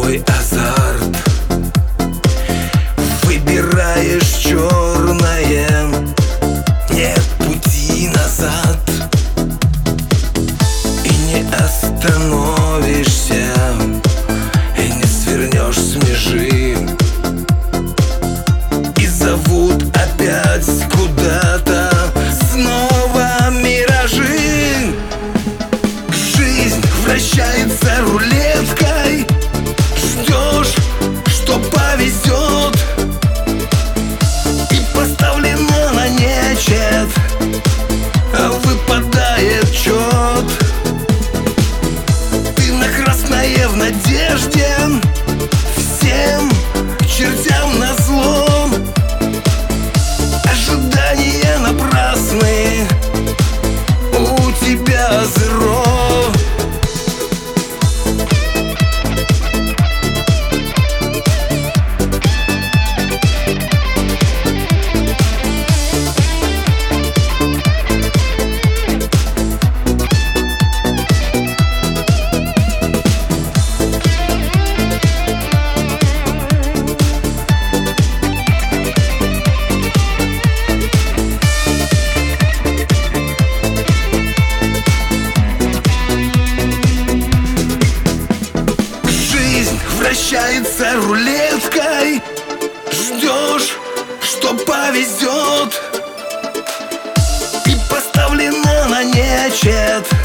новый азарт. Выбираешь черное, нет пути назад. И не остановишься, и не свернешь с межи. И зовут опять куда-то, снова миражи. Жизнь вращается рулеткой, ждешь, что повезет, и поставлена на нечет, а выпадает чет. Ты на красное в надежде, всем чертям назло. Ожидания напрасны, у тебя зеро. Вращается рулеткой, ждешь, что повезет, и поставлена на нечет,